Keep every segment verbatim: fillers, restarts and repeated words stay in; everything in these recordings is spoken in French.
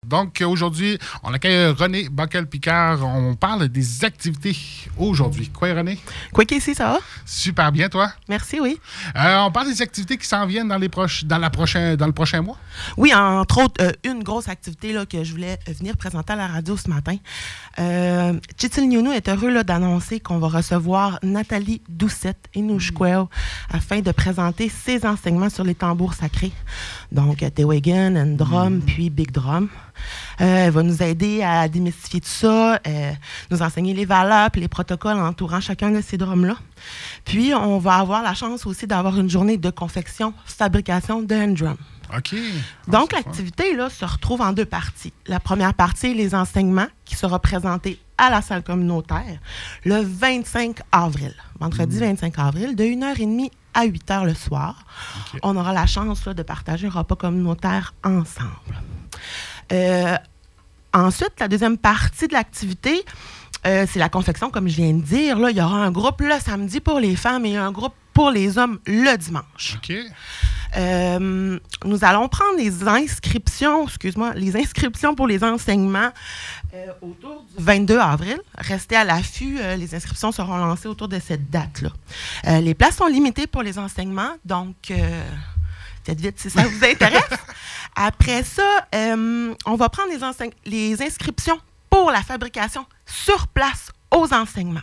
Donc, aujourd'hui, on accueille René Bockel-Picard. On parle des activités aujourd'hui. Quoi, René? Quoi qu'ici, ça va? Super bien, toi? Merci, oui. Euh, on parle des activités qui s'en viennent dans, les proches, dans, la prochain, dans le prochain mois? Oui, entre autres, euh, une grosse activité là, que je voulais venir présenter à la radio ce matin. Euh, Chitilniuno est heureux là, d'annoncer qu'on va recevoir Nathalie Doucette et Nouchquel afin de présenter ses enseignements sur les tambours sacrés. Donc, Tewagan, and Drum, mm. puis Big Drum. Euh, elle va nous aider à démystifier tout ça, euh, nous enseigner les valeurs et les protocoles entourant chacun de ces drums-là. Puis, on va avoir la chance aussi d'avoir une journée de confection, fabrication de hand drum. OK. Donc, l'activité là, se retrouve en deux parties. La première partie, les enseignements, qui sera présenté à la salle communautaire le vingt-cinq avril, vendredi mmh. vingt-cinq avril, de une heure trente à huit heures le soir. Okay. On aura la chance là, de partager un repas communautaire ensemble. Euh, ensuite, la deuxième partie de l'activité, euh, c'est la confection, comme je viens de dire. Là, il y aura un groupe le samedi pour les femmes et un groupe pour les hommes le dimanche. OK. Euh, nous allons prendre les inscriptions, excuse-moi, les inscriptions pour les enseignements euh, autour du vingt-deux avril. Restez à l'affût, euh, les inscriptions seront lancées autour de cette date-là. Euh, les places sont limitées pour les enseignements, donc euh, faites vite si ça vous intéresse. Après ça, euh, on va prendre les, enseign- les inscriptions pour la fabrication sur place aux enseignements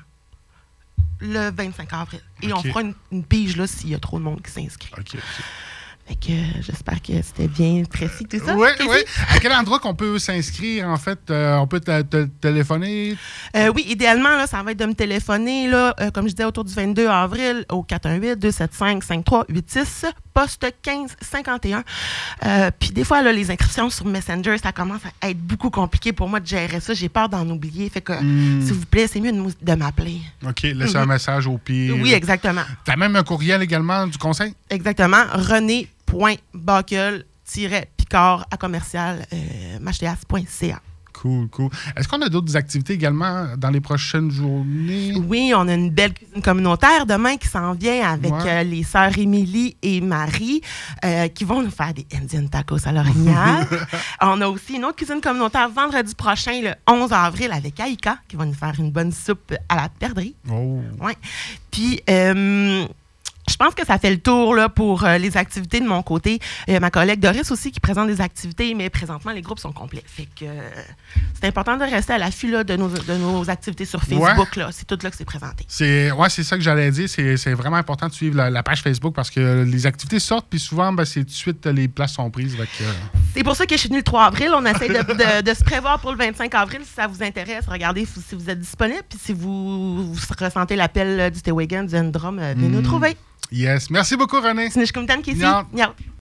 le vingt-cinq avril. Et okay. on fera une, une pige là, s'il y a trop de monde qui s'inscrit. OK, OK. Fait que euh, j'espère que c'était bien précis tout ça. Oui, oui. À quel endroit qu'on peut s'inscrire, en fait? Euh, on peut te, te, téléphoner? Euh, oui, idéalement, là, ça va être de me téléphoner, là, euh, comme je disais, autour du vingt-deux avril, au quatre un huit, deux sept cinq, cinq trois huit six, poste quinze cinquante et un. Euh, Puis des fois, là, les inscriptions sur Messenger, ça commence à être beaucoup compliqué pour moi de gérer ça. J'ai peur d'en oublier. Fait que, mm. s'il vous plaît, c'est mieux de, de m'appeler. OK, laisse mm-hmm. un message au pire. Oui, exactement. Tu as même un courriel également du conseil? Exactement. René point bockel tiret picard à commercial euh, machdeas point c a. Cool, cool. Est-ce qu'on a d'autres activités également dans les prochaines journées? Oui, on a une belle cuisine communautaire demain qui s'en vient avec ouais. euh, les sœurs Émilie et Marie euh, qui vont nous faire des Indian tacos à l'orignal. On a aussi une autre cuisine communautaire vendredi prochain, le onze avril, avec Aïka qui va nous faire une bonne soupe à la perdrix. Oh. Ouais. Puis... Euh, Je pense que ça fait le tour là, pour euh, les activités de mon côté. Il y a ma collègue Doris aussi qui présente des activités, mais présentement, les groupes sont complets. Fait que euh, c'est important de rester à l'affût là, de, nos, de nos activités sur Facebook. Ouais. Là. C'est tout là que c'est présenté. C'est, ouais, c'est ça que j'allais dire. C'est, c'est vraiment important de suivre la, la page Facebook parce que les activités sortent, puis souvent, ben, c'est tout de suite, les places sont prises. Avec, euh... C'est pour ça que je suis venue le trois avril. On essaie de, de, de se prévoir pour le vingt-cinq avril. Si ça vous intéresse, regardez si vous êtes disponible. Puis si vous, vous ressentez l'appel du Tewagan, du N-Drum, venez mm. nous trouver. Yes. Merci beaucoup, René. Sinishkumtan Kisi.